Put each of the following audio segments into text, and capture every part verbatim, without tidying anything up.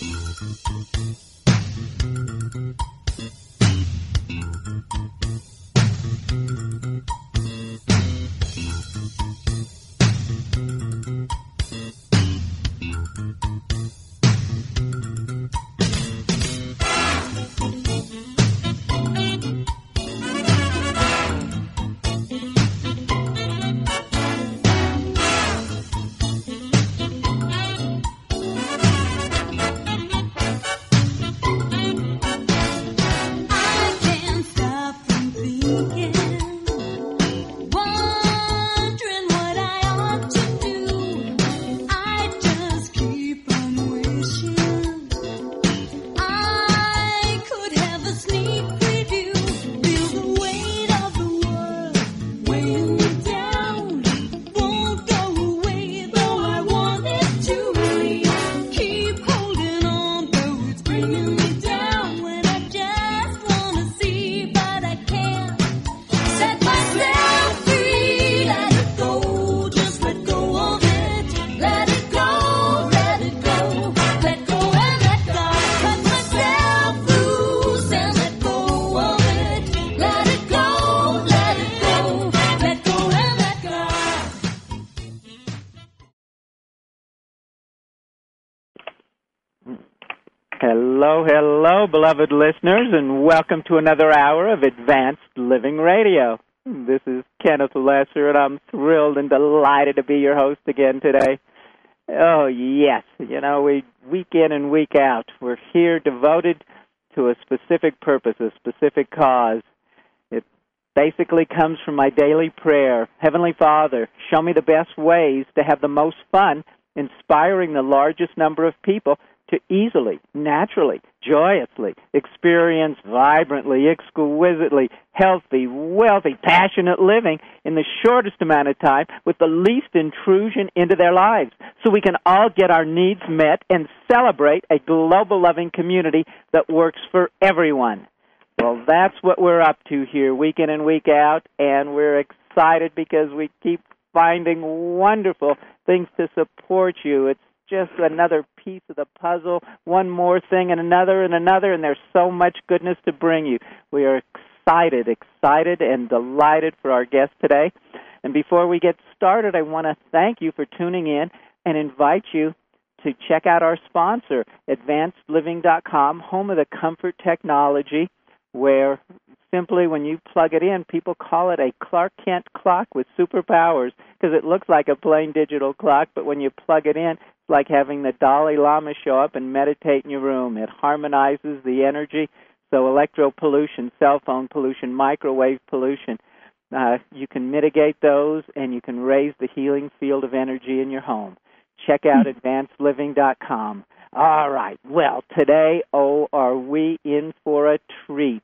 Hello, hello, beloved listeners, and welcome to another hour of Advanced Living Radio. This is Kenneth Lesser, and I'm thrilled and delighted to be your host again today. Oh, yes, you know, we week in and week out, we're here devoted to a specific purpose, a specific cause. It basically comes from my daily prayer. Heavenly Father, show me the best ways to have the most fun inspiring the largest number of people to easily, naturally, joyously experience vibrantly, exquisitely, healthy, wealthy, passionate living in the shortest amount of time with the least intrusion into their lives, so we can all get our needs met and celebrate a global loving community that works for everyone. Well, that's what we're up to here week in and week out, and we're excited because we keep finding wonderful things to support you. It's just another piece of the puzzle, one more thing and another and another, and there's so much goodness to bring you. We are excited, excited and delighted for our guest today. And before we get started, I want to thank you for tuning in and invite you to check out our sponsor, advanced living dot com, home of the comfort technology, where simply when you plug it in, people call it a Clark Kent clock with superpowers because it looks like a plain digital clock, but when you plug it in, it's like having the Dalai Lama show up and meditate in your room. It harmonizes the energy, so electro pollution, cell phone pollution, microwave pollution, uh, you can mitigate those and you can raise the healing field of energy in your home. Check out advanced living dot com. All right, well, today, oh, are we in for a treat?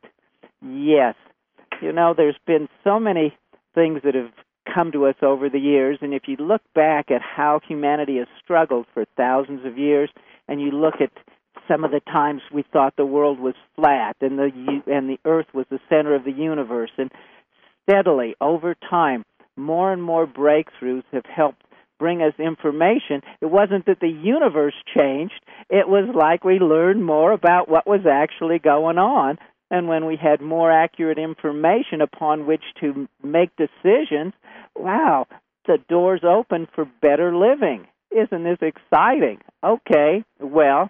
Yes. You know, there's been so many things that have come to us over the years, and if you look back at how humanity has struggled for thousands of years, and you look at some of the times we thought the world was flat and the and the earth was the center of the universe, and steadily over time, more and more breakthroughs have helped bring us information. It wasn't that the universe changed. It was like we learned more about what was actually going on. And when we had more accurate information upon which to make decisions, wow, the doors open for better living. Isn't this exciting? Okay, well,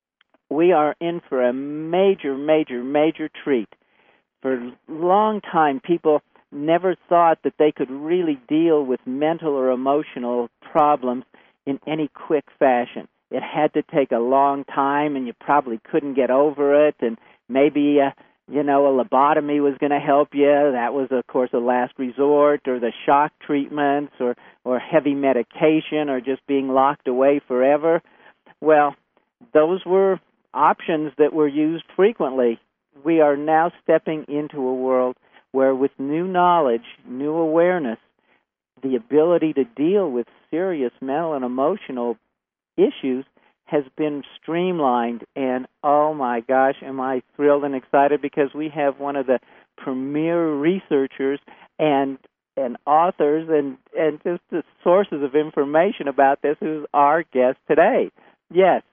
we are in for a major, major, major treat. For a long time, people never thought that they could really deal with mental or emotional problems in any quick fashion. It had to take a long time, and you probably couldn't get over it, and maybe, uh, you know, a lobotomy was going to help you. That was, of course, a last resort, or the shock treatments, or, or heavy medication, or just being locked away forever. Well, those were options that were used frequently. We are now stepping into a world where with new knowledge, new awareness, the ability to deal with serious mental and emotional issues has been streamlined, and oh my gosh, am I thrilled and excited because we have one of the premier researchers and and authors and, and just the sources of information about this who's our guest today. Yes,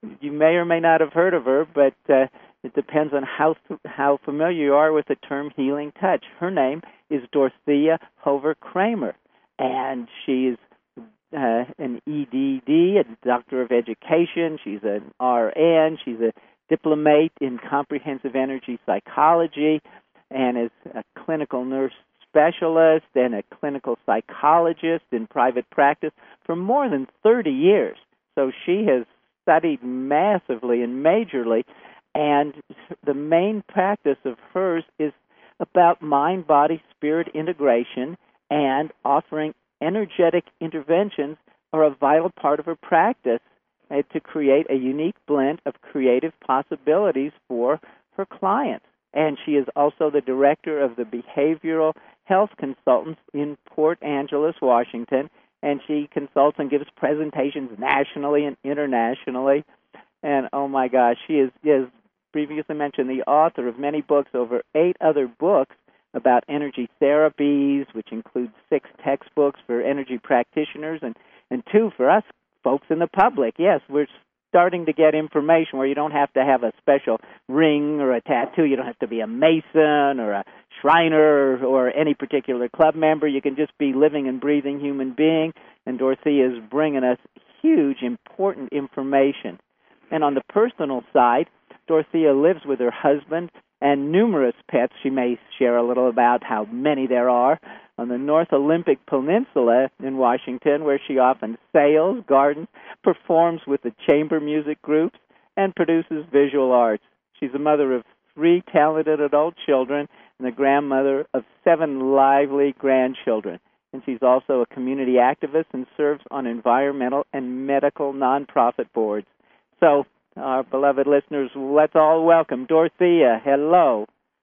you may or may not have heard of her, but uh, it depends on how how familiar you are with the term healing touch. Her name is Dorothea Hover Kramer, and she's uh, an E D D, a doctor of education. She's an R N. She's a diplomate in comprehensive energy psychology, and is a clinical nurse specialist and a clinical psychologist in private practice for more than thirty years. So she has studied massively and majorly, and the main practice of hers is about mind-body-spirit integration, and offering energetic interventions are a vital part of her practice uh, to create a unique blend of creative possibilities for her clients. And she is also the director of the Behavioral Health Consultants in Port Angeles, Washington, and she consults and gives presentations nationally and internationally. And, oh, my gosh, she is, is previously mentioned, the author of many books, over eight other books about energy therapies, which includes six textbooks for energy practitioners and, and two for us folks in the public. Yes, we're starting to get information where you don't have to have a special ring or a tattoo. You don't have to be a Mason or a Shriner or, or any particular club member. You can just be living and breathing human being, and Dorothea is bringing us huge, important information. And on the personal side, Dorothea lives with her husband and numerous pets. She may share a little about how many there are on the North Olympic Peninsula in Washington, where she often sails, gardens, performs with the chamber music groups, and produces visual arts. She's a mother of three talented adult children and the grandmother of seven lively grandchildren. And she's also a community activist and serves on environmental and medical nonprofit boards. So, our beloved listeners, let's all welcome Dorothea. Hello.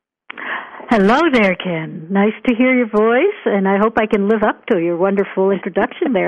Hello there, Ken. Nice to hear your voice, and I hope I can live up to your wonderful introduction there.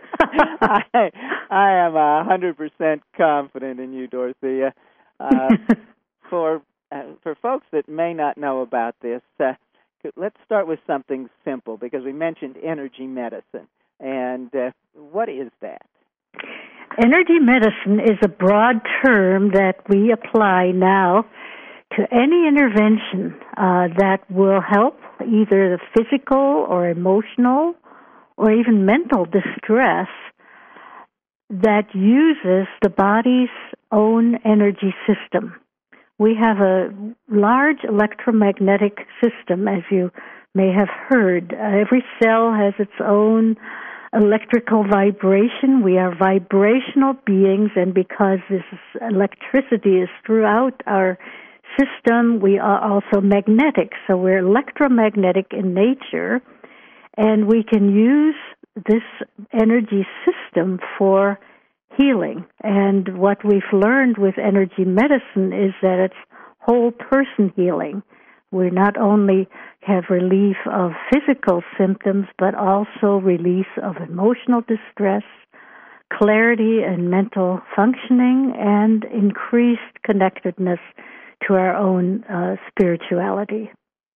I, I am one hundred percent confident in you, Dorothea. Uh, for uh, for folks that may not know about this, uh, let's start with something simple, because we mentioned energy medicine. And uh, what is that? Energy medicine is a broad term that we apply now to any intervention uh, that will help either the physical or emotional or even mental distress that uses the body's own energy system. We have a large electromagnetic system, as you may have heard. Uh, every cell has its own electrical vibration. We are vibrational beings, and because this electricity is throughout our system, we are also magnetic. So we're electromagnetic in nature, and we can use this energy system for healing. And what we've learned with energy medicine is that it's whole person healing. We not only have relief of physical symptoms, but also release of emotional distress, clarity and mental functioning, and increased connectedness to our own uh, spirituality.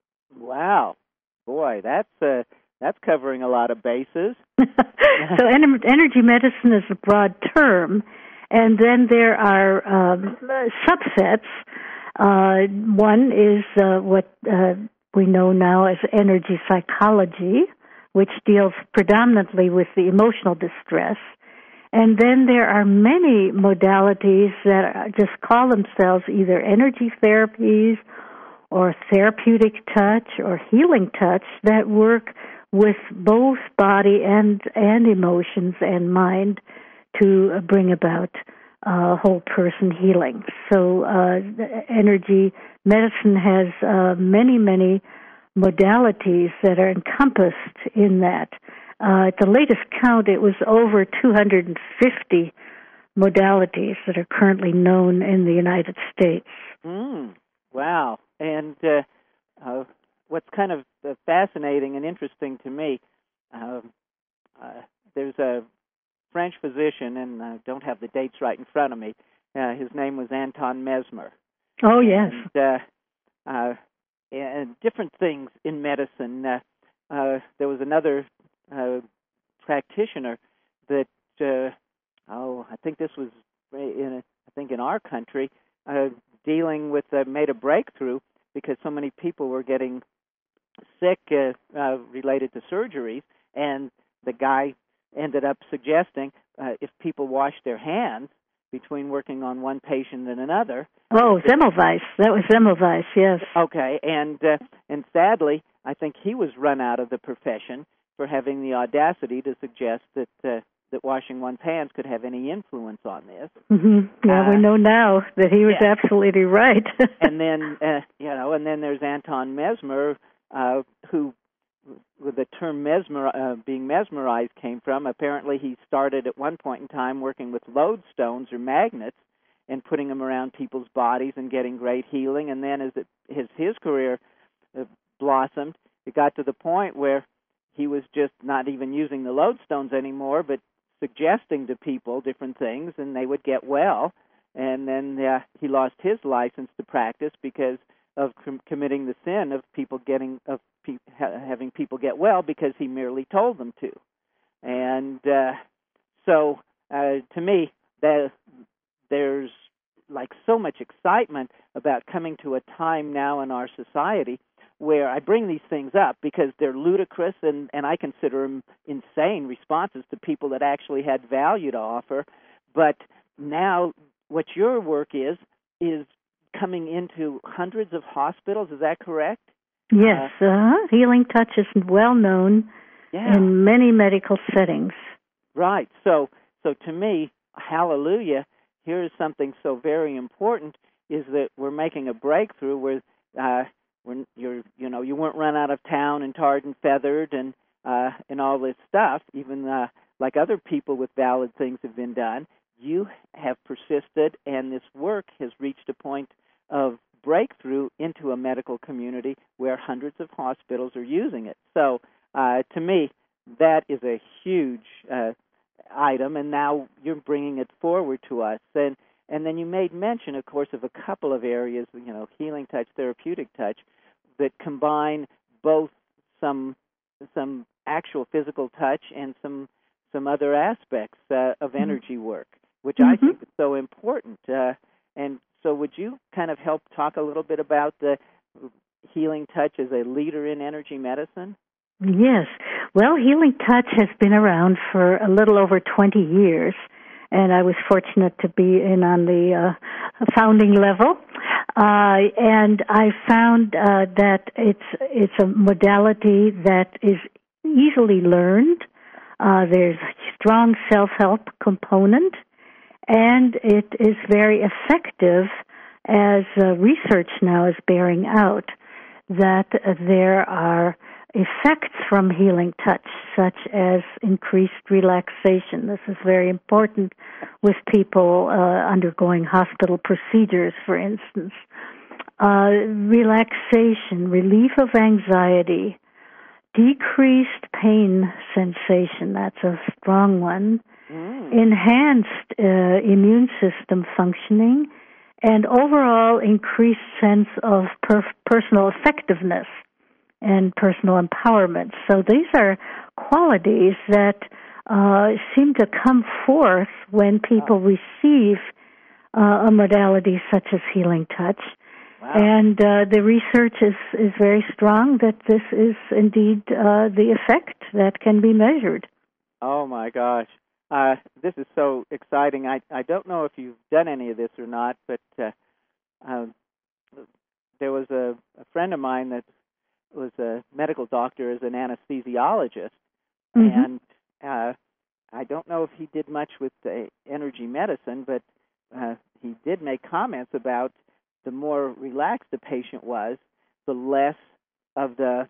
Wow. Boy, that's uh, that's covering a lot of bases. So en- energy medicine is a broad term, and then there are um, subsets. Uh, one is uh, what uh, we know now as energy psychology, which deals predominantly with the emotional distress. And then there are many modalities that just call themselves either energy therapies or therapeutic touch or healing touch that work with both body and, and emotions and mind to bring about uh, whole person healing. So uh, energy medicine has uh, many, many modalities that are encompassed in that. Uh, at the latest count, it was over two hundred fifty modalities that are currently known in the United States. Mm, wow. And uh, uh, what's kind of uh, fascinating and interesting to me, uh, uh, there's a French physician, and I don't have the dates right in front of me. Uh, his name was Anton Mesmer. Oh, yes. And, uh, uh, and different things in medicine. Uh, uh, there was another uh, practitioner that, uh, oh, I think this was in, I think think, in our country, uh, dealing with, uh, made a breakthrough because so many people were getting sick uh, uh, related to surgeries, and the guy ended up suggesting uh, if people wash their hands between working on one patient and another. Oh, Semmelweis. That was Semmelweis, yes. Okay, and uh, and sadly, I think he was run out of the profession for having the audacity to suggest that uh, that washing one's hands could have any influence on this. Mm-hmm. Yeah, uh, we know now that he was yeah. absolutely right. And then, uh, you know, and then there's Anton Mesmer, uh, who, where the term mesmer, uh, being mesmerized came from. Apparently, he started at one point in time working with lodestones or magnets and putting them around people's bodies and getting great healing. And then as it, his his career uh, blossomed, it got to the point where he was just not even using the lodestones anymore, but suggesting to people different things, and they would get well. And then uh, he lost his license to practice because of com- committing the sin of people getting of pe- ha- having people get well because he merely told them to. And uh, so, uh, to me, that there's like so much excitement about coming to a time now in our society where I bring these things up because they're ludicrous and, and I consider them insane responses to people that actually had value to offer. But now what your work is, is coming into hundreds of hospitals. Is that correct? Yes. Uh, uh, Healing Touch is well known yeah. in many medical settings. Right. So, so to me, hallelujah, here is something so very important, is that we're making a breakthrough where uh, when you're, you know, you weren't run out of town and tarred and feathered and uh, and all this stuff, even uh, like other people with valid things have been done. You have persisted, and this work has reached a point of breakthrough into a medical community where hundreds of hospitals are using it. So, uh, to me, that is a huge uh, item, and now you're bringing it forward to us. And and then you made mention, of course, of a couple of areas, you know, healing touch, therapeutic touch, that combine both some some actual physical touch and some some other aspects uh, of energy work, which mm-hmm. I think is so important. Uh, and so would you kind of help talk a little bit about the healing touch as a leader in energy medicine? Yes. Well, Healing Touch has been around for a little over twenty years, and I was fortunate to be in on the uh, founding level. Uh, and I found uh, that it's it's a modality that is easily learned. Uh, there's a strong self-help component, and it is very effective, as uh, research now is bearing out, that uh, there are effects from healing touch, such as increased relaxation. This is very important with people uh, undergoing hospital procedures, for instance. Uh, relaxation, relief of anxiety, decreased pain sensation, that's a strong one, mm. enhanced uh, immune system functioning, and overall increased sense of per- personal effectiveness and personal empowerment. So these are qualities that uh, seem to come forth when people wow. receive uh, a modality such as Healing Touch. Wow. And uh, the research is, is very strong that this is indeed uh, the effect that can be measured. Oh, my gosh. Uh, this is so exciting. I, I don't know if you've done any of this or not, but uh, uh, there was a, a friend of mine that was a medical doctor as an anesthesiologist, mm-hmm. and uh, I don't know if he did much with uh, energy medicine, but uh, he did make comments about the more relaxed the patient was, the less of the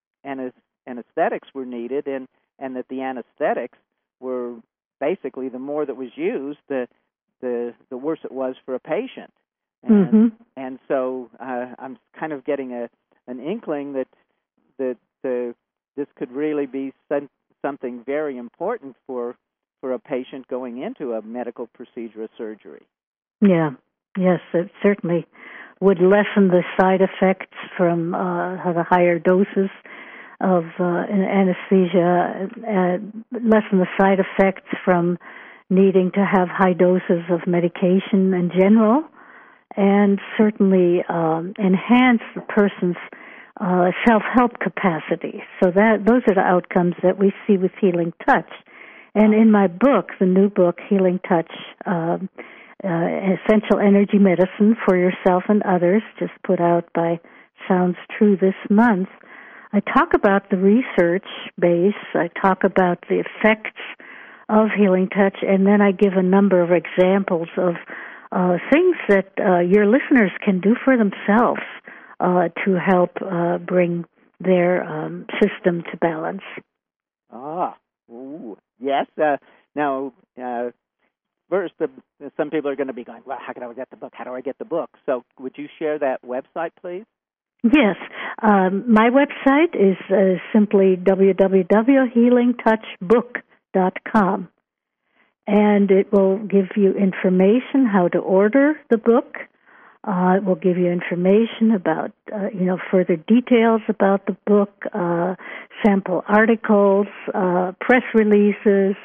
anesthetics were needed, and, and that the anesthetics were basically, the more that was used, the the, the worse it was for a patient. And, mm-hmm. and so uh, I'm kind of getting a an inkling that that the this could really be some, something very important for for a patient going into a medical procedure or surgery. Yeah, yes, it certainly would lessen the side effects from uh, the higher doses of uh, anesthesia, uh, lessen the side effects from needing to have high doses of medication in general, and certainly um, enhance the person's uh, self-help capacity. So that those are the outcomes that we see with Healing Touch. And in my book, the new book, Healing Touch, um, uh, Essential Energy Medicine for Yourself and Others, just put out by Sounds True this month, I talk about the research base, I talk about the effects of Healing Touch, and then I give a number of examples of uh, things that uh, your listeners can do for themselves uh, to help uh, bring their um, system to balance. Ah, ooh, yes. Uh, now, uh, first, uh, some people are going to be going, well, how can I get the book? How do I get the book? So would you share that website, please? Yes. Um, my website is uh, simply w w w dot healing touch book dot com, and it will give you information how to order the book. Uh, it will give you information about, uh, you know, further details about the book, uh, sample articles, uh, press releases,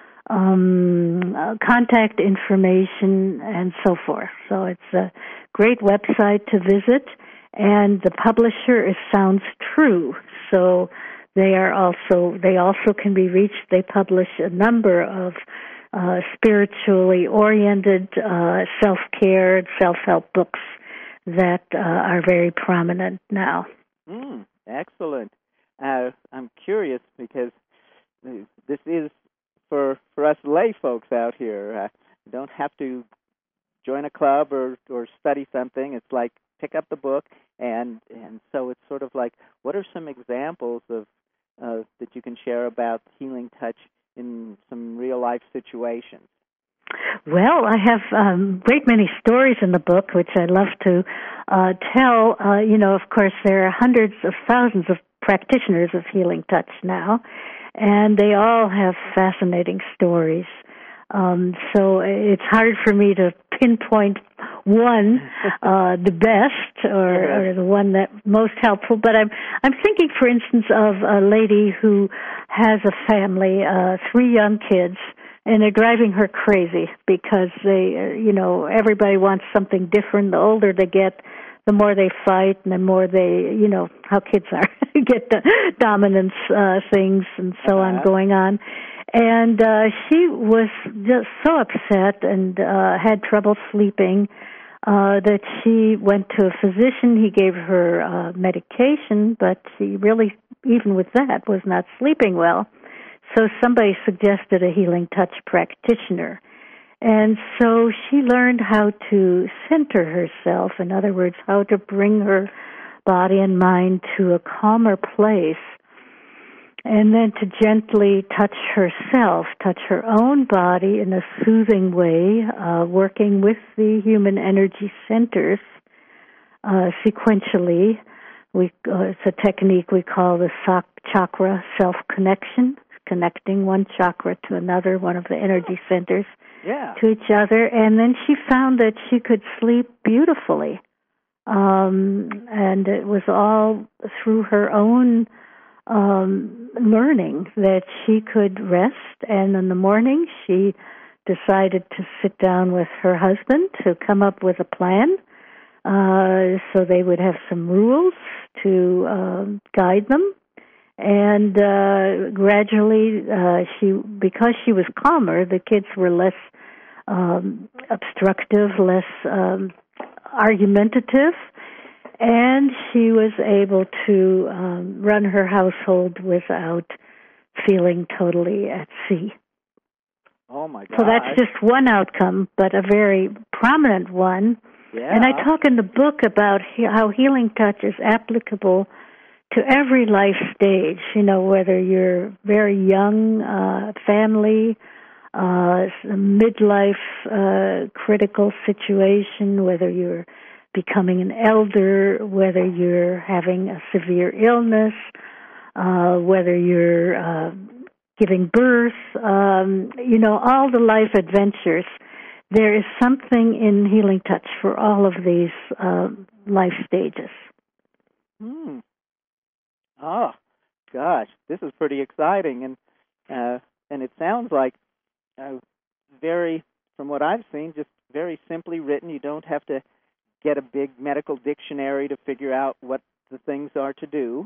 um, uh, contact information, and so forth. So it's a great website to visit, and the publisher is Sounds True. So they are also they also can be reached. They publish a number of Uh, spiritually oriented uh, self-care and self-help books that uh, are very prominent now. Mm, excellent. Uh, I'm curious because this is for for us lay folks out here. Uh, you don't have to join a club or, or study something. It's like pick up the book, and and so it's sort of like, what are some examples of uh, that you can share about Healing Touch in some real-life situations? Well, I have um, great many stories in the book, which I love to uh, tell. Uh, you know, of course, there are hundreds of thousands of practitioners of Healing Touch now, and they all have fascinating stories. Um, so it's hard for me to pinpoint one, uh, the best, or, or the one that most helpful. But I'm I'm thinking, for instance, of a lady who has a family, uh, three young kids, and they're driving her crazy because they, uh, you know, everybody wants something different. The older they get, the more they fight, and the more they, you know, how kids are, get the dominance uh, things and so uh-huh. on going on. And uh, she was just so upset and uh, had trouble sleeping uh, that she went to a physician. He gave her uh, medication, but she really, even with that, was not sleeping well. So somebody suggested a Healing Touch practitioner. And so she learned how to center herself, in other words, how to bring her body and mind to a calmer place, and then to gently touch herself, touch her own body in a soothing way, uh, working with the human energy centers uh, sequentially. We, uh, it's a technique we call the chakra self-connection, connecting one chakra to another, one of the energy centers, yeah. to each other. And then she found that she could sleep beautifully. Um, and it was all through her own Um, learning that she could rest, and in the morning she decided to sit down with her husband to come up with a plan uh, so they would have some rules to uh, guide them. And uh, gradually, uh, she because she was calmer, the kids were less um, obstructive, less um, argumentative, and she was able to um, run her household without feeling totally at sea. Oh, my God. So that's just one outcome, but a very prominent one. Yeah. And I talk in the book about he- how Healing Touch is applicable to every life stage, you know, whether you're very young, uh, family, uh, midlife uh, critical situation, whether you're becoming an elder, whether you're having a severe illness, uh, whether you're uh, giving birth, um, you know, all the life adventures. There is something in Healing Touch for all of these uh, life stages. Hmm. Oh, gosh, this is pretty exciting, and uh, and it sounds like uh, very, from what I've seen, just very simply written. You don't have to get a big medical dictionary to figure out what the things are to do.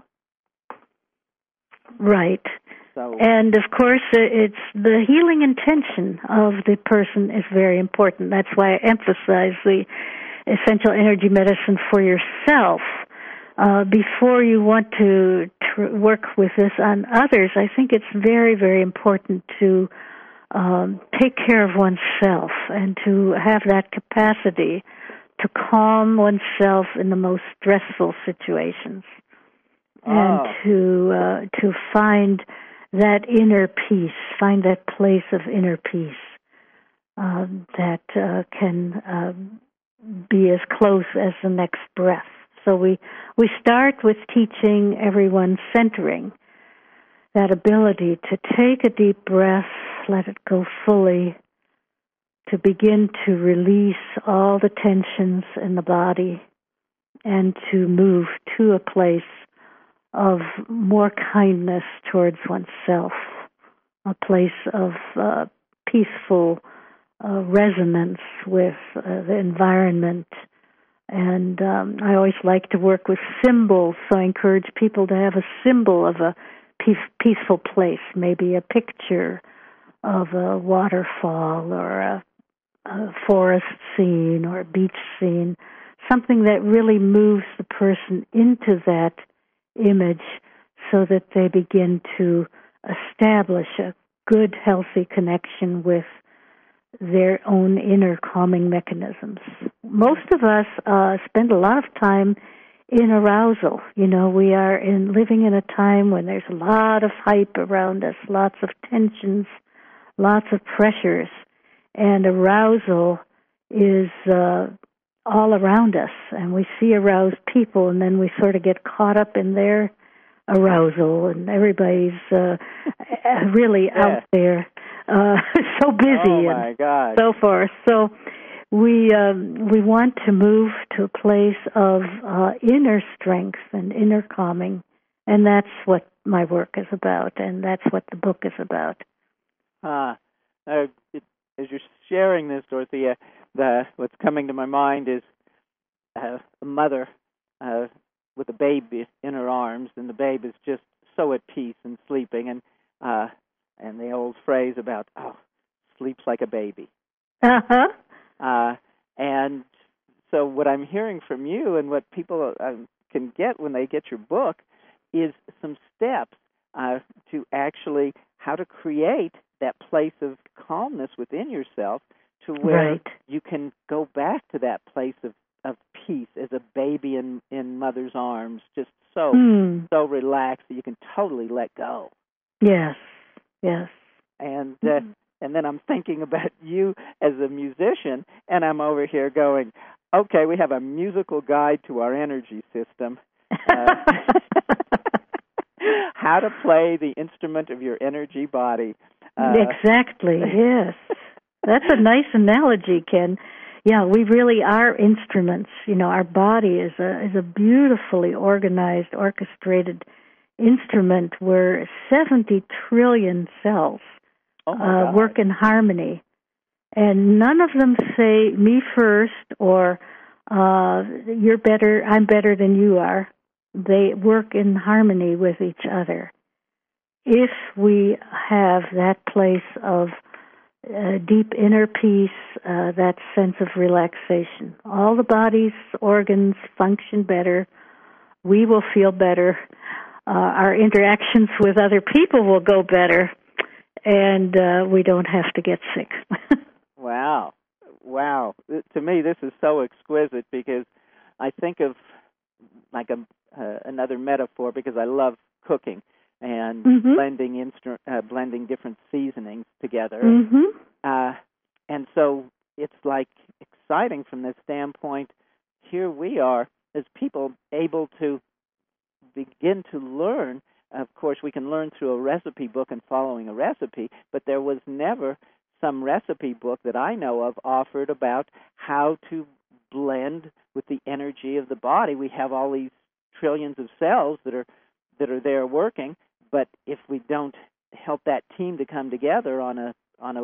Right. So, and, of course, it's the healing intention of the person is very important. That's why I emphasize the essential energy medicine for yourself. Uh, before you want to tr- work with this on others, I think it's very, very important to um, take care of oneself and to have that capacity to calm oneself in the most stressful situations, oh. and to uh, to find that inner peace, find that place of inner peace um, that uh, can um, be as close as the next breath. So we we start with teaching everyone centering, that ability to take a deep breath, let it go fully, to begin to release all the tensions in the body and to move to a place of more kindness towards oneself, a place of uh, peaceful uh, resonance with uh, the environment. And um, I always like to work with symbols, so I encourage people to have a symbol of a peace, peaceful place, maybe a picture of a waterfall or a, a forest scene or a beach scene, something that really moves the person into that image so that they begin to establish a good, healthy connection with their own inner calming mechanisms. Most of us uh, spend a lot of time in arousal. You know, we are in living in a time when there's a lot of hype around us, lots of tensions, lots of pressures, and arousal is uh, all around us, and we see aroused people, and then we sort of get caught up in their arousal, and everybody's uh, really yeah. out there, uh, so busy oh my and God. so forth. So we um, we want to move to a place of uh, inner strength and inner calming, and that's what my work is about, and that's what the book is about. Uh, uh, it, as you're sharing this, Dorothea, the, what's coming to my mind is uh, a mother uh, with a baby in her arms, and the babe is just so at peace and sleeping, and uh, and the old phrase about, oh, sleeps like a baby. Uh-huh. Uh, and so what I'm hearing from you and what people uh, can get when they get your book is some steps uh, to actually how to create that place of calmness within yourself to where right. you can go back to that place of, of peace as a baby in, in mother's arms, just so mm. so relaxed that you can totally let go. Yes, yes. And uh, mm-hmm. and then I'm thinking about you as a musician, and I'm over here going, okay, we have a musical guide to our energy system. Uh, how to play the instrument of your energy body. Uh, exactly, yes. That's a nice analogy, Ken. Yeah, we really are instruments. You know, our body is a is a beautifully organized, orchestrated instrument where seventy trillion cells oh my uh, work in harmony. And none of them say, me first, or uh, you're better, I'm better than you are. They work in harmony with each other. If we have that place of uh, deep inner peace, uh, that sense of relaxation, all the body's organs function better, we will feel better, uh, our interactions with other people will go better, and uh, we don't have to get sick. Wow. Wow. To me, this is so exquisite because I think of like a, uh, another metaphor because I love cooking and mm-hmm. blending instru- uh, blending different seasonings together. Mm-hmm. Uh, and so it's like exciting from this standpoint. Here we are as people able to begin to learn. Of course, we can learn through a recipe book and following a recipe, but there was never some recipe book that I know of offered about how to blend with the energy of the body. We have all these trillions of cells that are that are there working, but if we don't help that team to come together on a on a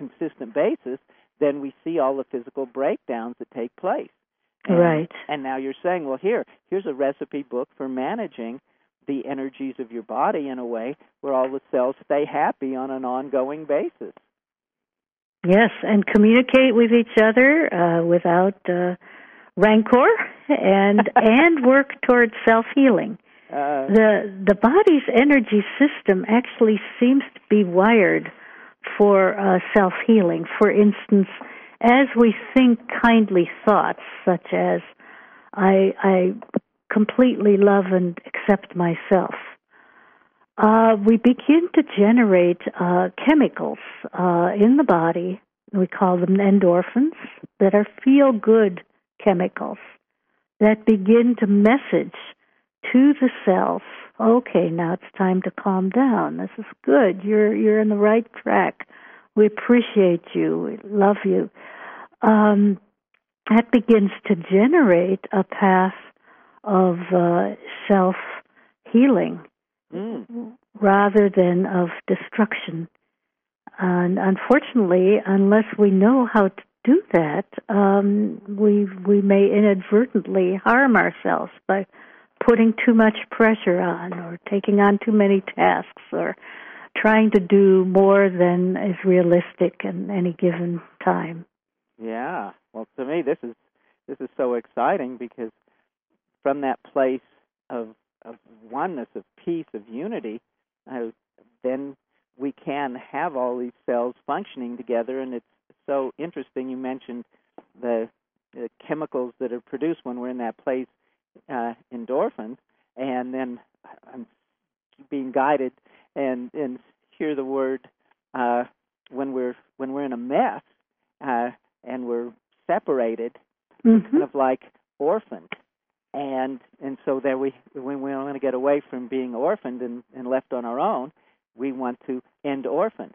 consistent basis, then we see all the physical breakdowns that take place. And, right. And now you're saying, well, here, here's a recipe book for managing the energies of your body in a way where all the cells stay happy on an ongoing basis. Yes, and communicate with each other uh, without uh, rancor, and and work towards self-healing. Uh, the the body's energy system actually seems to be wired for uh, self-healing. For instance, as we think kindly thoughts, such as I, I completely love and accept myself, uh, we begin to generate uh, chemicals uh, in the body. We call them endorphins, that are feel-good chemicals that begin to message to the cells, okay, now it's time to calm down. This is good. You're you're in the right track. We appreciate you. We love you. Um, that begins to generate a path of uh, self-healing mm. rather than of destruction. And unfortunately, unless we know how to do that, um, we we may inadvertently harm ourselves by putting too much pressure on, or taking on too many tasks, or trying to do more than is realistic in any given time. Yeah. Well, to me, this is this is so exciting, because from that place of of oneness, of peace, of unity, uh, then we can have all these cells functioning together. And it's so interesting. You mentioned the, the chemicals that are produced when we're in that place, uh, endorphins, and then I'm being guided and and hear the word uh, when we're when we're in a mess uh, and we're separated, mm-hmm. kind of like orphaned. And and so that we when we want to get away from being orphaned and, and left on our own, we want to end orphan.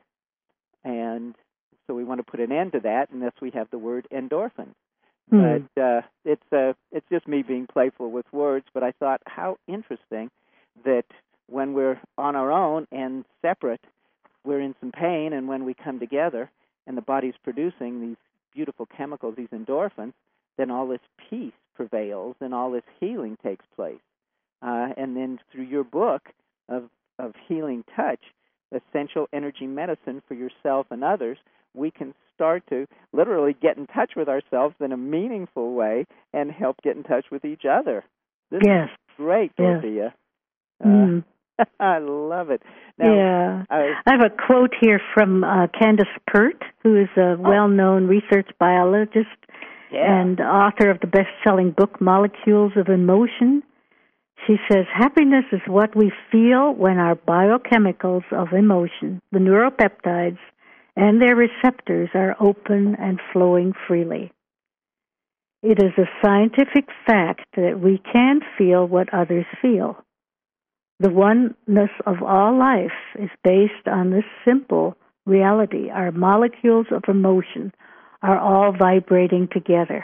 And so we want to put an end to that, and thus we have the word endorphin. Mm. But uh, it's uh, it's just me being playful with words, but I thought how interesting that when we're on our own and separate, we're in some pain, and when we come together and the body's producing these beautiful chemicals, these endorphins, then all this peace prevails and all this healing takes place. Uh, and then through your book of, of Healing Touch, Essential Energy Medicine for Yourself and Others, we can start to literally get in touch with ourselves in a meaningful way and help get in touch with each other. This yes. is great, yes. Dorothea. Mm. Uh, I love it. Now, yeah. I, I have a quote here from uh, Candace Pert, who is a well-known research biologist yeah. and author of the best-selling book, Molecules of Emotion. She says, happiness is what we feel when our biochemicals of emotion, the neuropeptides, and their receptors are open and flowing freely. It is a scientific fact that we can feel what others feel. The oneness of all life is based on this simple reality. Our molecules of emotion are all vibrating together.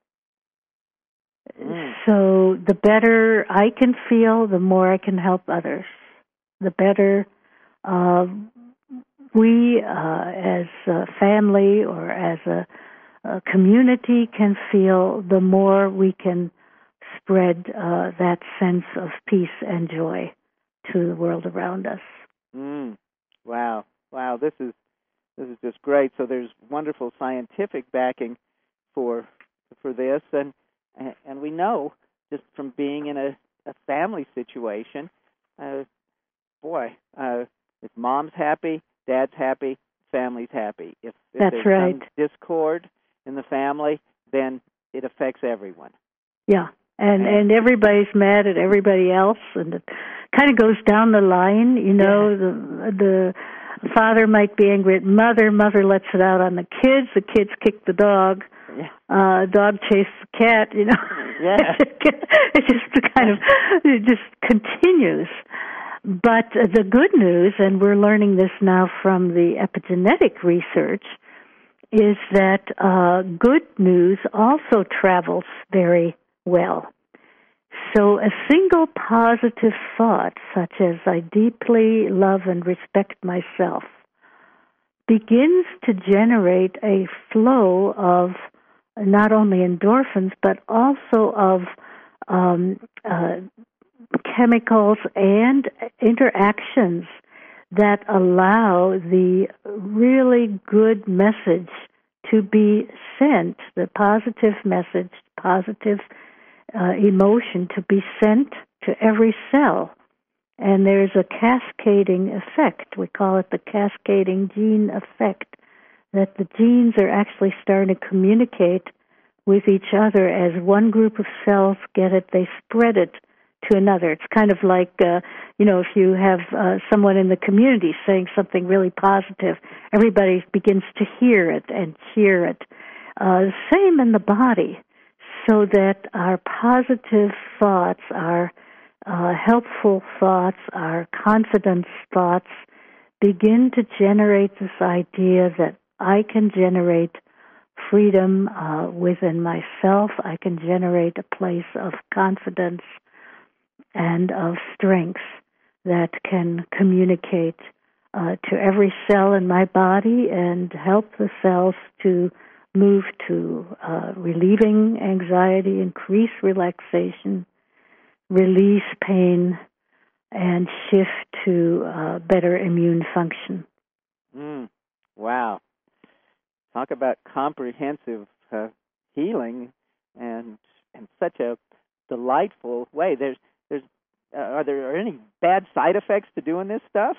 Mm. So the better I can feel, the more I can help others. The better uh, we uh, as a family or as a, a community can feel, the more we can spread uh, that sense of peace and joy to the world around us. Mm. Wow. Wow, this is this is just great. So there's wonderful scientific backing for for this, and and we know just from being in a, a family situation, uh, boy, uh, if mom's happy, dad's happy, family's happy. If, if That's there's right. some discord in the family, then it affects everyone. Yeah, and and everybody's mad at everybody else, and it kind of goes down the line. You know, yeah. the the father might be angry at mother. Mother lets it out on the kids. The kids kick the dog. Yeah. Uh, dog chase the cat, you know. Yeah. It just kind of, it just continues. But the good news, and we're learning this now from the epigenetic research, is that uh, good news also travels very well. So a single positive thought, such as I deeply love and respect myself, begins to generate a flow of not only endorphins, but also of um, uh, chemicals and interactions that allow the really good message to be sent, the positive message, positive uh, emotion to be sent to every cell. And there's a cascading effect. We call it the cascading gene effect, that the genes are actually starting to communicate with each other. As one group of cells get it, they spread it to another. It's kind of like, uh, you know, if you have uh, someone in the community saying something really positive, everybody begins to hear it and cheer it. Uh, same in the body, so that our positive thoughts, our uh, helpful thoughts, our confidence thoughts begin to generate this idea that I can generate freedom uh, within myself. I can generate a place of confidence and of strength that can communicate uh, to every cell in my body and help the cells to move to uh, relieving anxiety, increase relaxation, release pain, and shift to uh, better immune function. Mm, wow. Talk about comprehensive uh, healing and in such a delightful way. There's, there's, uh, are there any bad side effects to doing this stuff?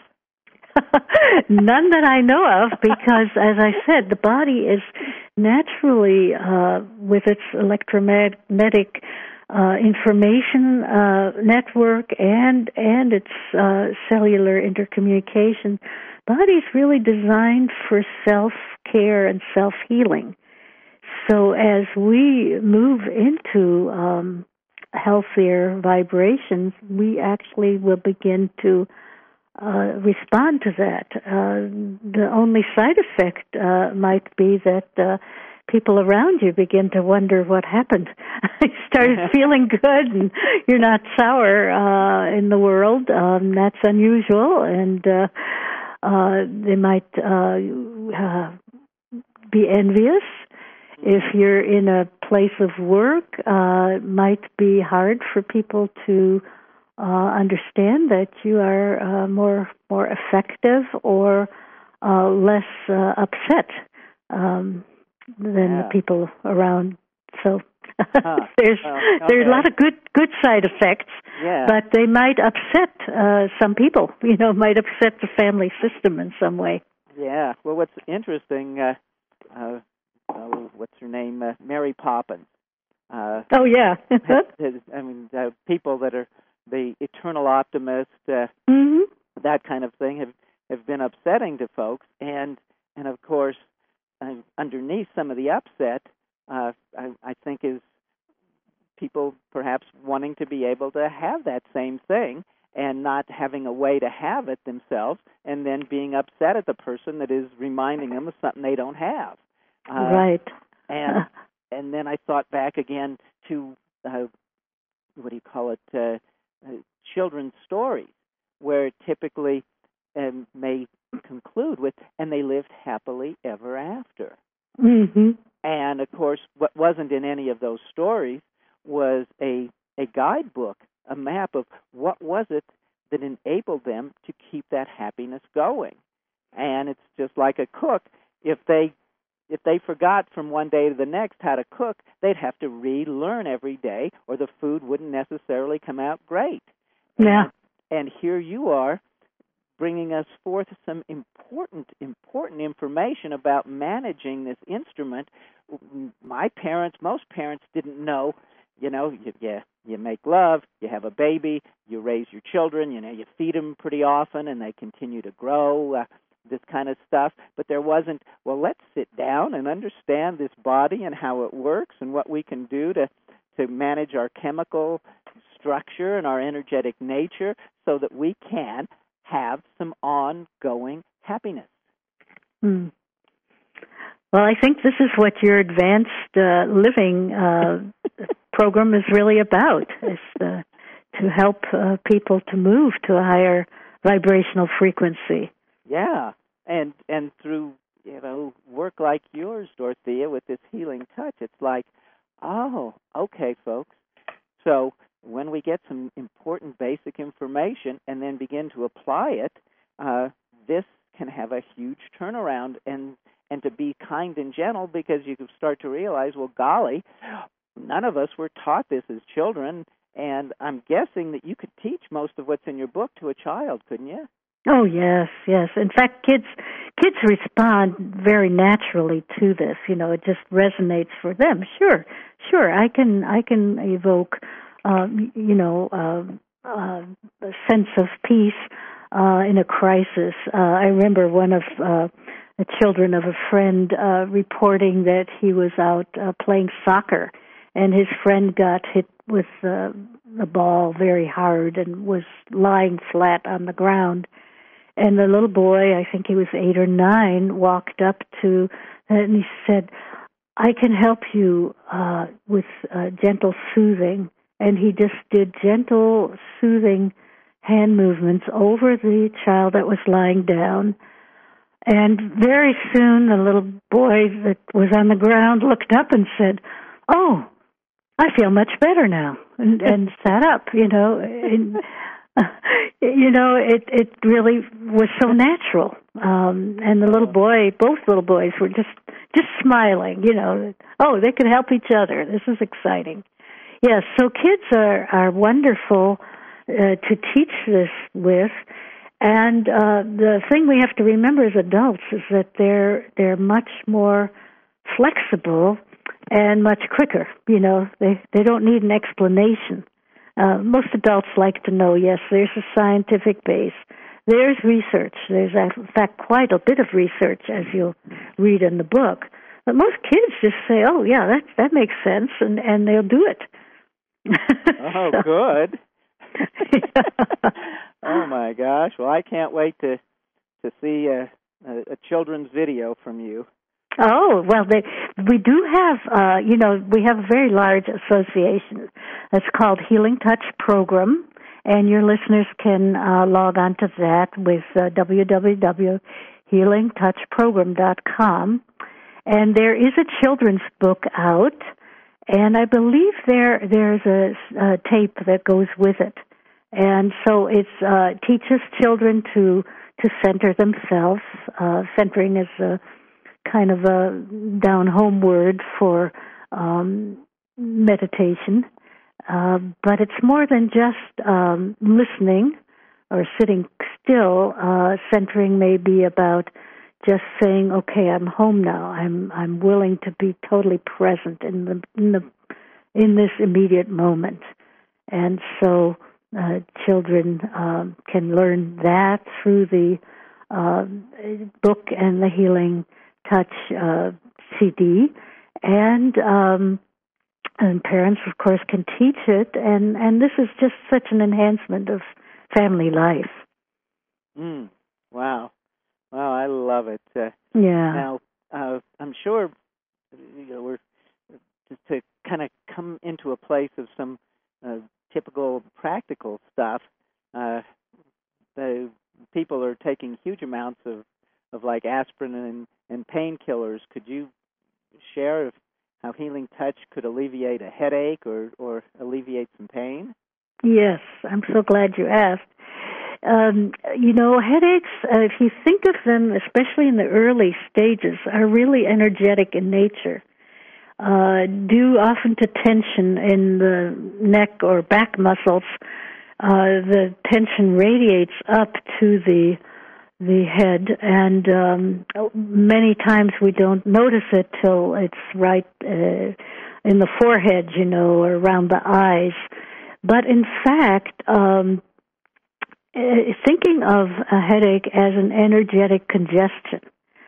None that I know of, because, as I said, the body is naturally, uh, with its electromagnetic uh, information uh, network and and its uh, cellular intercommunication, body's really designed for self-care and self-healing. So as we move into um, healthier vibrations, we actually will begin to Uh, respond to that. Uh, the only side effect uh, might be that uh, people around you begin to wonder what happened. You started feeling good and you're not sour uh, in the world. Um, that's unusual, and uh, uh, they might uh, uh, be envious. If you're in a place of work, uh, it might be hard for people to Uh, understand that you are uh, more more effective or uh, less uh, upset um, than yeah. the people around. So huh. there's well, okay. there's a lot of good good side effects, yeah. but they might upset uh, some people. You know, might upset the family system in some way. Yeah. Well, what's interesting? Uh, uh, oh, what's her name? Uh, Mary Poppins. Uh, oh yeah. I mean, uh, people that are the eternal optimist, uh, mm-hmm. that kind of thing, have, have been upsetting to folks. And, and of course, uh, underneath some of the upset, uh, I, I think, is people perhaps wanting to be able to have that same thing and not having a way to have it themselves, and then being upset at the person that is reminding them of something they don't have. Uh, right. And, and then I thought back again to, uh, what do you call it, uh, Uh, children's stories, where typically um, may conclude with, and they lived happily ever after. Mm-hmm. And, of course, what wasn't in any of those stories was a, a guidebook, a map of what was it that enabled them to keep that happiness going. And it's just like a cook. If they If they forgot from one day to the next how to cook, they'd have to relearn every day, or the food wouldn't necessarily come out great. Yeah. And, and here you are bringing us forth some important, important information about managing this instrument. My parents, most parents didn't know, you know, you, you, you make love, you have a baby, you raise your children, you know, you feed them pretty often, and they continue to grow. Uh, this kind of stuff, but there wasn't, well, let's sit down and understand this body and how it works and what we can do to, to manage our chemical structure and our energetic nature so that we can have some ongoing happiness. Hmm. Well, I think this is what your advanced uh, living uh, program is really about, is uh, to help uh, people to move to a higher vibrational frequency. Yeah, and and through, you know, work like yours, Dorothea, with this healing touch, it's like, oh, okay, folks. So when we get some important basic information and then begin to apply it, uh, this can have a huge turnaround, and, and to be kind and gentle, because you can start to realize, well, golly, none of us were taught this as children, and I'm guessing that you could teach most of what's in your book to a child, couldn't you? Oh, yes, yes. In fact, kids kids respond very naturally to this. You know, it just resonates for them. Sure, sure. I can I can evoke, um, you know, uh, uh, a sense of peace uh, in a crisis. Uh, I remember one of uh, the children of a friend uh, reporting that he was out uh, playing soccer, and his friend got hit with uh, the ball very hard and was lying flat on the ground. And the little boy, I think he was eight or nine, walked up to, and he said, I can help you uh, with uh, gentle soothing. And he just did gentle, soothing hand movements over the child that was lying down. And very soon, the little boy that was on the ground looked up and said, oh, I feel much better now, and, and sat up, you know. And, you know, it it really was so natural. Um, and the little boy, both little boys were just, just smiling, you know. Oh, they could help each other. This is exciting. Yes, so kids are, are wonderful uh, to teach this with. And uh, the thing we have to remember as adults is that they're they're much more flexible and much quicker. You know, they, they don't need an explanation. Uh, most adults like to know, yes, there's a scientific base. There's research. There's, in fact, quite a bit of research, as you'll read in the book. But most kids just say, oh, yeah, that that makes sense, and, and they'll do it. Oh, so. Good. Oh, my gosh. Well, I can't wait to to see a, a, a children's video from you. Oh, well, they, we do have, uh, you know, we have a very large association. It's called Healing Touch Program, and your listeners can uh, log on to that with uh, w w w dot healing touch program dot com. And there is a children's book out, and I believe there there's a, a tape that goes with it. And so it uh, teaches children to, to center themselves. Uh, centering is a kind of a down-home word for um, meditation. Uh, but it's more than just um, listening or sitting still. Uh, centering may be about just saying, "Okay, I'm home now. I'm I'm willing to be totally present in the in the in this immediate moment." And so uh, children um, can learn that through the uh, book and the Healing Touch uh, C D, and um, and parents, of course, can teach it, and, and this is just such an enhancement of family life. Mm, wow. Wow, I love it. Uh, yeah. Now, uh, I'm sure, you know, we're just to kind of come into a place of some uh, typical practical stuff. Uh, the people are taking huge amounts of, of like aspirin and, and painkillers. Could you share if, how Healing Touch could alleviate a headache or, or alleviate some pain? Yes, I'm so glad you asked. Um, you know, headaches, uh, if you think of them, especially in the early stages, are really energetic in nature, uh, due often to tension in the neck or back muscles. Uh, the tension radiates up to the the head, and um, many times we don't notice it till it's right uh, in the forehead, you know, or around the eyes. But in fact, um, thinking of a headache as an energetic congestion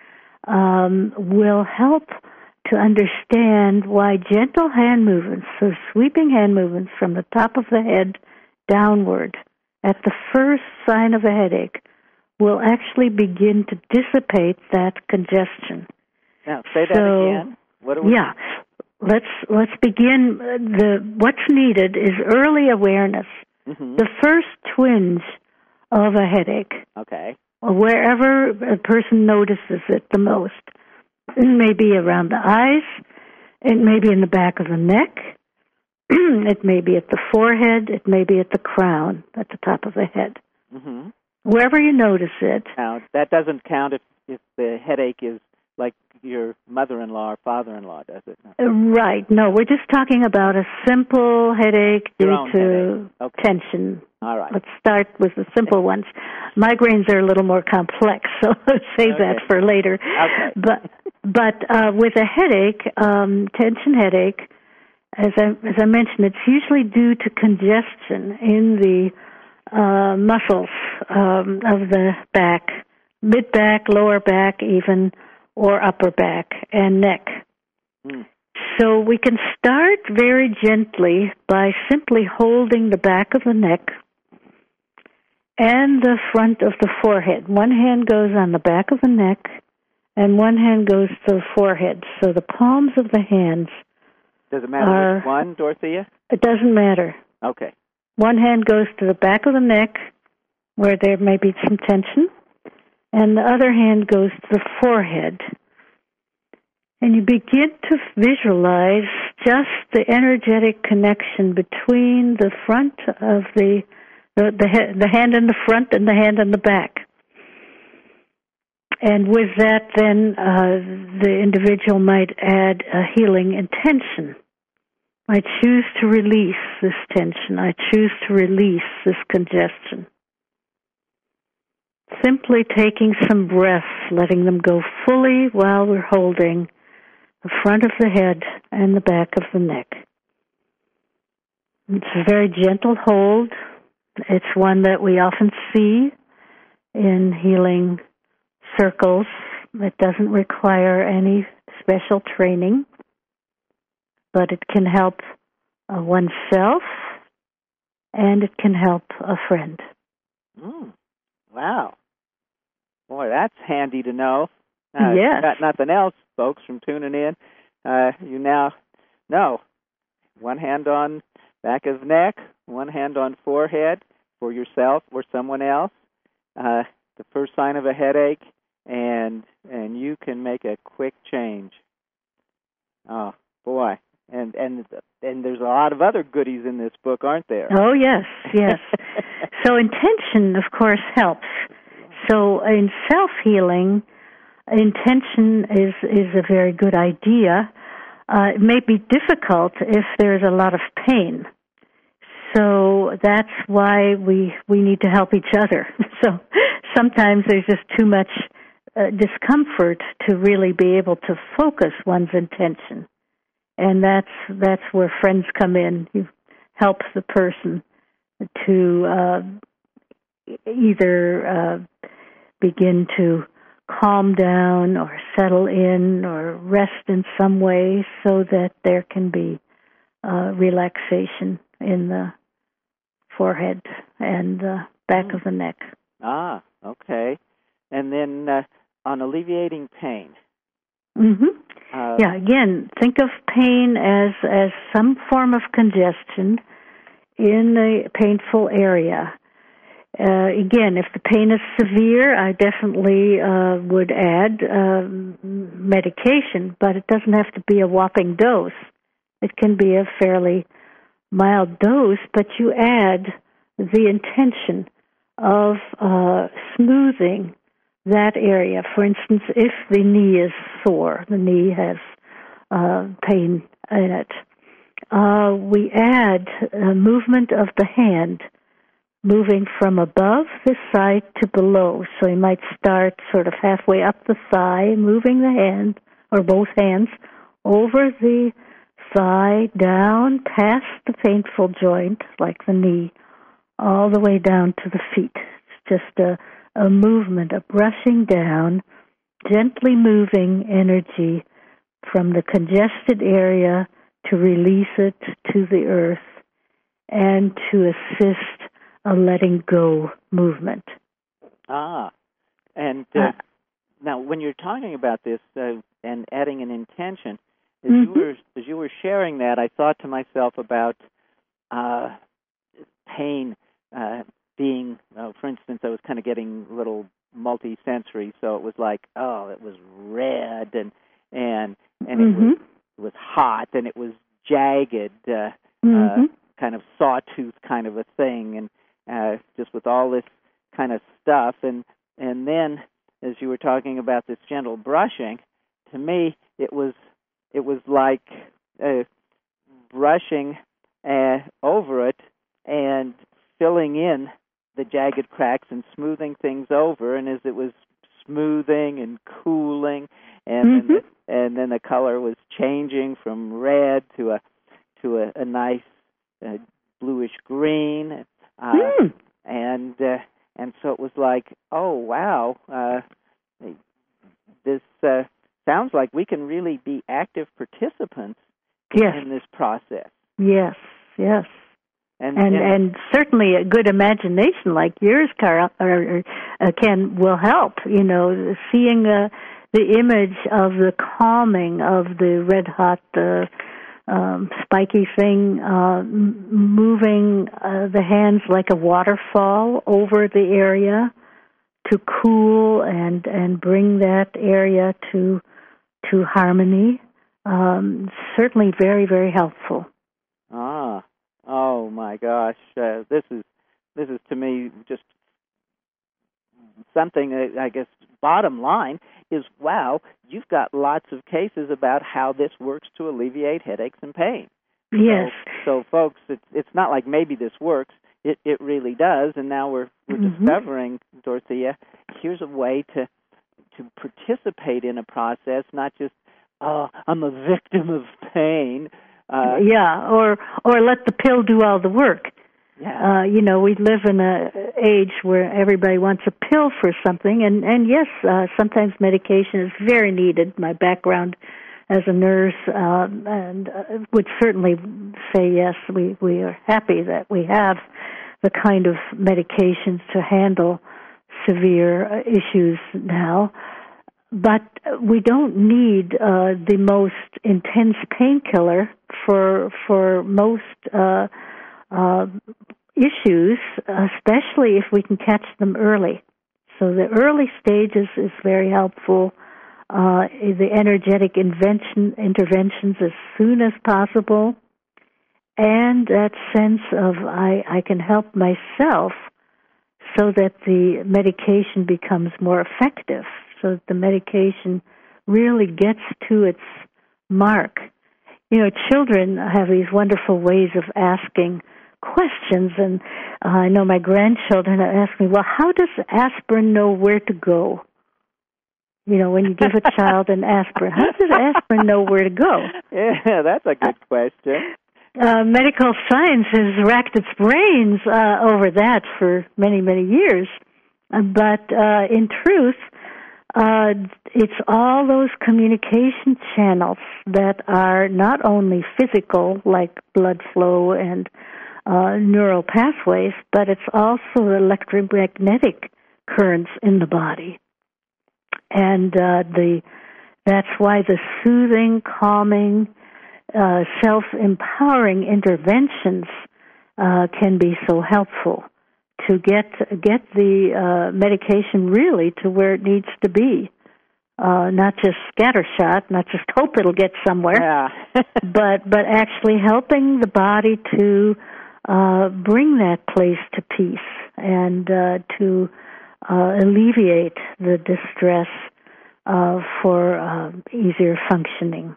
um, will help to understand why gentle hand movements, so sweeping hand movements from the top of the head downward at the first sign of a headache, will actually begin to dissipate that congestion. Now, say that so, again. What do we yeah, let's let's begin. The what's needed is early awareness. Mm-hmm. The first twinge of a headache. Okay. or wherever a person notices it the most. It may be around the eyes. It may be in the back of the neck. It may be at the forehead. It may be at the crown, at the top of the head. Mm-hmm. Wherever you notice it. Now, that doesn't count if, if the headache is like your mother-in-law or father-in-law, does it? Uh, right. No, we're just talking about a simple headache Your due own to headache. Okay. tension. All right. Let's start with the simple ones. Migraines are a little more complex, so let's save Okay. that for later. Okay. But but uh, with a headache, um, tension headache, as I as I mentioned, it's usually due to congestion in the uh, muscles um, of the back, mid back, lower back, even, or upper back and neck. Mm. So we can start very gently by simply holding the back of the neck and the front of the forehead. One hand goes on the back of the neck, and one hand goes to the forehead. So the palms of the hands Does it matter are, which one, Dorothea? It doesn't matter. Okay. One hand goes to the back of the neck, where there may be some tension, and the other hand goes to the forehead. And you begin to visualize just the energetic connection between the front of the the the, he- the hand in the front and the hand in the back. And with that, then uh, the individual might add a healing intention. I choose to release this tension. I choose to release this congestion. Simply taking some breaths, letting them go fully while we're holding the front of the head and the back of the neck. It's a very gentle hold. It's one that we often see in healing circles. It doesn't require any special training, but it can help uh, oneself, and it can help a friend. Mm. Wow. Boy, that's handy to know. Uh, Yes. Got nothing else, folks, from tuning in. Uh, you now know. One hand on back of neck, one hand on forehead for yourself or someone else. Uh, the first sign of a headache, and and you can make a quick change. Oh boy, and and and there's a lot of other goodies in this book, aren't there? Oh, yes, yes. So intention, of course, helps. So in self-healing, intention is, is a very good idea. Uh, it may be difficult if there's a lot of pain. So that's why we, we need to help each other. So sometimes there's just too much uh, discomfort to really be able to focus one's intention. And that's that's where friends come in. You help the person to uh, either uh, begin to calm down or settle in or rest in some way so that there can be uh, relaxation in the forehead and the back of the neck. Ah, okay. And then uh, on alleviating pain. Mm-hmm. Uh, yeah, again, think of pain as, as some form of congestion in a painful area. Uh, again, if the pain is severe, I definitely uh, would add uh, medication, but it doesn't have to be a whopping dose. It can be a fairly mild dose, but you add the intention of uh, smoothing that area. For instance, if the knee is sore, the knee has uh, pain in it, uh, we add a movement of the hand, moving from above the side to below. So you might start sort of halfway up the thigh, moving the hand, or both hands, over the thigh, down past the painful joint, like the knee, all the way down to the feet. It's just a, a movement, a brushing down, gently moving energy from the congested area to release it to the earth and to assist a letting go movement. Ah, and uh, Uh, now when you're talking about this uh, and adding an intention, as Mhm. you were as you were sharing that, I thought to myself about uh, pain uh, being, uh, for instance, I was kind of getting little multi-sensory, so it was like, oh, it was red and and and mm-hmm. it was it was hot and it was jagged, uh, mm-hmm. uh, kind of sawtooth kind of a thing, and uh, just with all this kind of stuff, and and then as you were talking about this gentle brushing, to me it was it was like uh, brushing uh, over it and filling in the jagged cracks and smoothing things over, and as it was smoothing and cooling, and mm-hmm. then the, and then the color was changing from red to a to a, a nice uh, bluish green, uh, mm. and uh, and so it was like, oh wow, uh, this uh, sounds like we can really be active participants yes. in this process. Yes, yes. And, and and and certainly a good imagination like yours, Carol, or, or uh, Ken, will help. You know, seeing uh, the image of the calming of the red hot, uh, um, spiky thing, uh, m- moving uh, the hands like a waterfall over the area to cool and and bring that area to to harmony. Um, certainly, very very helpful. Ah. Oh my gosh, uh, this is this is to me just something that I guess bottom line is, wow, you've got lots of cases about how this works to alleviate headaches and pain. Yes. So, so folks, it's it's not like maybe this works. It it really does, and now we're we're mm-hmm. discovering, Dorothea, here's a way to to participate in a process, not just, oh, I'm a victim of pain. Uh, yeah, or or let the pill do all the work. Yeah. Uh, you know, we live in a age where everybody wants a pill for something, and and yes, uh, sometimes medication is very needed. My background as a nurse, uh, and uh, would certainly say yes. We we are happy that we have the kind of medications to handle severe uh, issues now. But we don't need uh, the most intense painkiller for for most uh, uh, issues, especially if we can catch them early. So the early stages is very helpful. Uh, the energetic invention, interventions as soon as possible, and that sense of I, I can help myself so that the medication becomes more effective, so that the medication really gets to its mark. You know, children have these wonderful ways of asking questions, and uh, I know my grandchildren ask me, well, how does aspirin know where to go? You know, when you give a child an aspirin, how does aspirin know where to go? Yeah, that's a good question. Uh, medical science has racked its brains uh, over that for many, many years. Uh, but uh, in truth, uh, it's all those communication channels that are not only physical, like blood flow and uh, neural pathways, but it's also electromagnetic currents in the body. And uh, the that's why the soothing, calming, uh, self-empowering interventions uh, can be so helpful to get get the uh, medication really to where it needs to be. Uh, not just scattershot, not just hope it'll get somewhere, yeah. but but actually helping the body to uh, bring that place to peace and uh, to uh, alleviate the distress uh, for uh, easier functioning.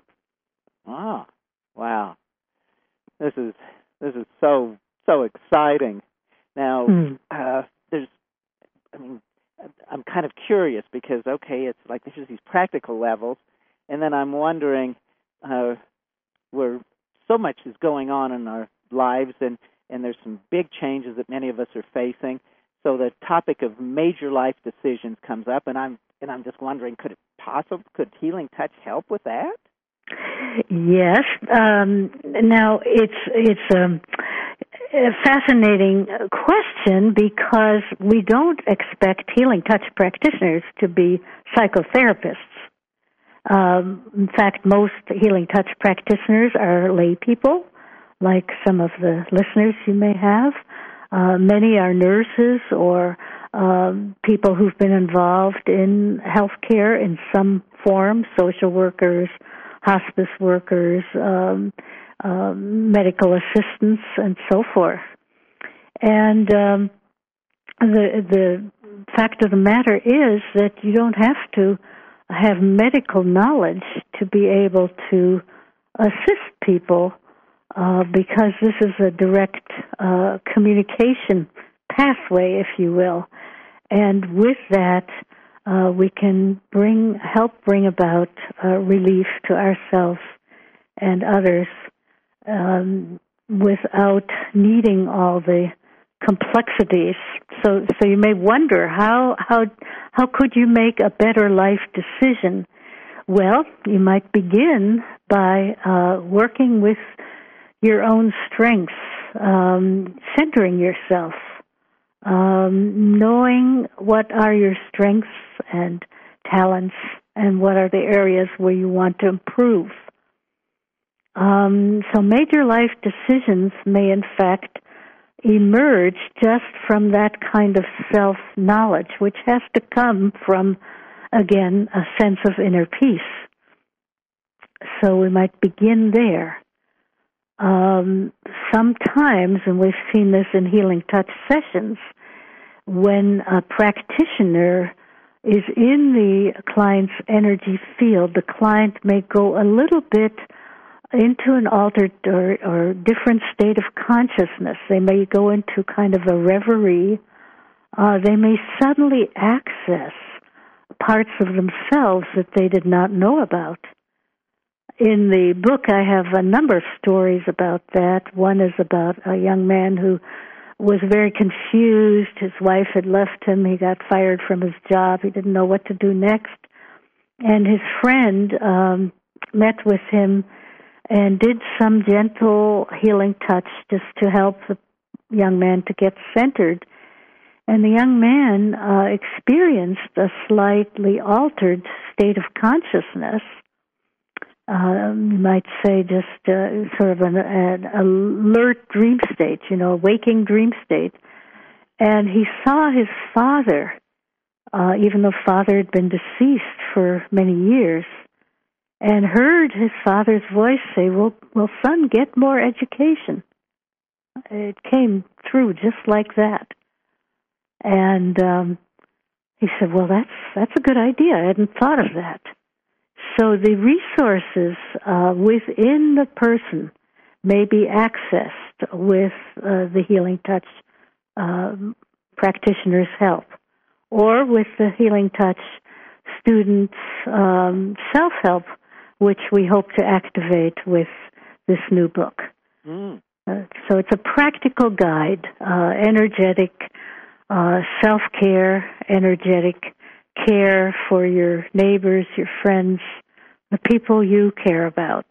Oh, wow! This is this is so so exciting. Now, mm. uh, there's, I mean, I'm kind of curious because okay, it's like there's these practical levels, and then I'm wondering uh, where so much is going on in our lives, and, and there's some big changes that many of us are facing. So the topic of major life decisions comes up, and I'm and I'm just wondering, could it possibly could Healing Touch help with that? Yes. Um, now it's it's um, a fascinating question because we don't expect Healing Touch practitioners to be psychotherapists. Um, in fact, most Healing Touch practitioners are lay people, like some of the listeners you may have. Uh, many are nurses or um, people who've been involved in healthcare in some form, social workers, hospice workers, um, um, medical assistants, and so forth. And um, the the fact of the matter is that you don't have to have medical knowledge to be able to assist people uh, because this is a direct uh, communication pathway, if you will. And with that, uh, we can bring help bring about uh, relief to ourselves and others um, without needing all the complexities. So, so you may wonder how how how could you make a better life decision? Well, you might begin by uh, working with your own strengths, um, centering yourself, um, knowing what are your strengths and talents, and what are the areas where you want to improve. Um, so, major life decisions may, in fact, emerge just from that kind of self-knowledge, which has to come from, again, a sense of inner peace. So we might begin there. Um, sometimes, and we've seen this in Healing Touch sessions, when a practitioner is in the client's energy field, the client may go a little bit into an altered or, or different state of consciousness. They may go into kind of a reverie. Uh, they may suddenly access parts of themselves that they did not know about. In the book, I have a number of stories about that. One is about a young man who was very confused. His wife had left him. He got fired from his job. He didn't know what to do next. And his friend um, met with him and did some gentle healing touch just to help the young man to get centered. And the young man uh, experienced a slightly altered state of consciousness. Uh, you might say just uh, sort of an, an alert dream state, you know, a waking dream state. And he saw his father, uh, even though father had been deceased for many years, and heard his father's voice say, well, well, son, get more education. It came through just like that. And um, he said, well, that's that's a good idea. I hadn't thought of that. So the resources uh, within the person may be accessed with uh, the Healing Touch uh, practitioner's help, or with the Healing Touch students' um, self-help, which we hope to activate with this new book. Mm. Uh, so it's a practical guide, uh, energetic uh, self-care, energetic care for your neighbors, your friends, the people you care about.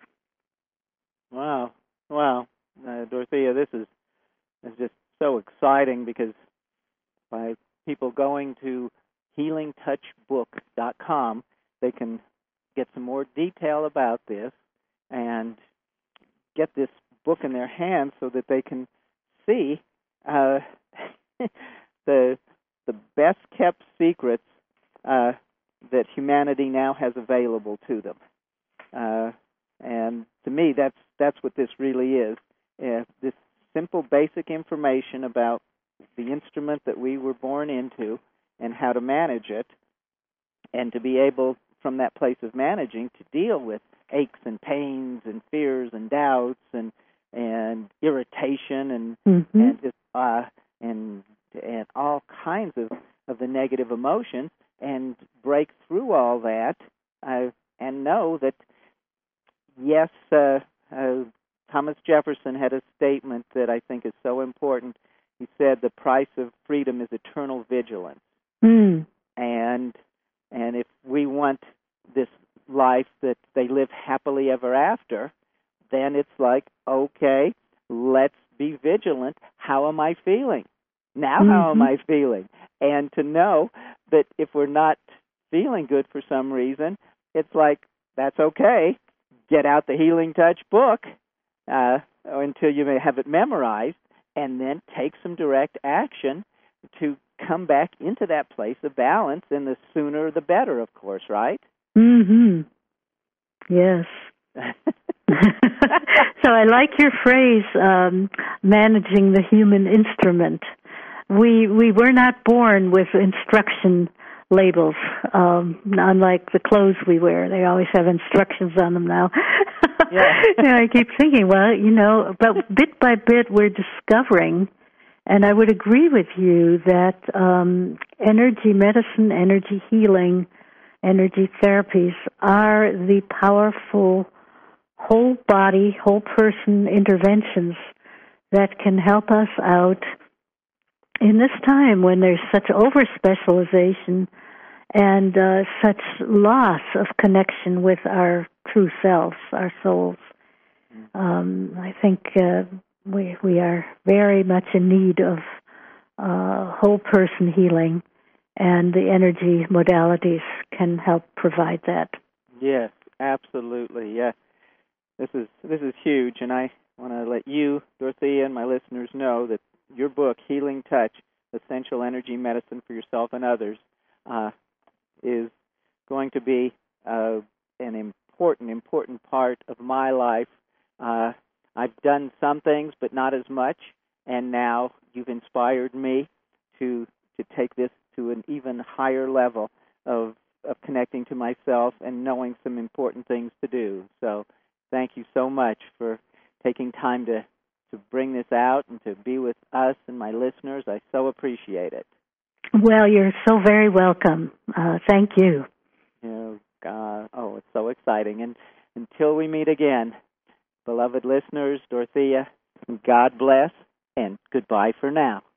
Wow. Wow. Uh, Dorothea, this is, is just so exciting because by people going to healing touch book dot com, they can get some more detail about this and get this book in their hands so that they can see uh, the the best kept secrets uh, that humanity now has available to them. Uh, and to me, that's that's what this really is. Uh, this simple, basic information about the instrument that we were born into and how to manage it, and to be able, from that place of managing, to deal with aches and pains and fears and doubts and and irritation and mm-hmm. and just, uh, and and all kinds of, of the negative emotions, and break through all that uh, and know that yes, uh, uh, Thomas Jefferson had a statement that I think is so important. He said the price of freedom is eternal vigilance. Mm. And and if we want this life that they live happily ever after, then it's like, okay, let's be vigilant. How am I feeling? Now mm-hmm. how am I feeling? And to know that if we're not feeling good for some reason, it's like, that's okay. Get out the Healing Touch book uh, until you may have it memorized, and then take some direct action to come back into that place of balance, and the sooner the better, of course, right? Mm-hmm. Yes. So I like your phrase, um, managing the human instrument. We we were not born with instruction labels, um, unlike the clothes we wear. They always have instructions on them now. Yeah. And I keep thinking, well, you know, but bit by bit we're discovering, and I would agree with you that um, energy medicine, energy healing, energy therapies are the powerful whole body, whole person interventions that can help us out in this time when there's such over-specialization and uh, such loss of connection with our true selves, our souls. Um, I think uh, we we are very much in need of uh, whole person healing, and the energy modalities can help provide that. Yes, absolutely. Yeah, this is this is huge, and I want to let you, Dorothea, and my listeners know that your book, Healing Touch: Essential Energy Medicine for Yourself and Others, uh, is going to be uh, an important, important part of my life. Uh, I've done some things, but not as much, and now you've inspired me to to take this to an even higher level of of connecting to myself and knowing some important things to do. So thank you so much for taking time to, to bring this out and to be with us and my listeners. I so appreciate it. Well, you're so very welcome. Uh, thank you. You know, uh, oh, it's so exciting. And until we meet again, beloved listeners, Dorothea, God bless, and goodbye for now.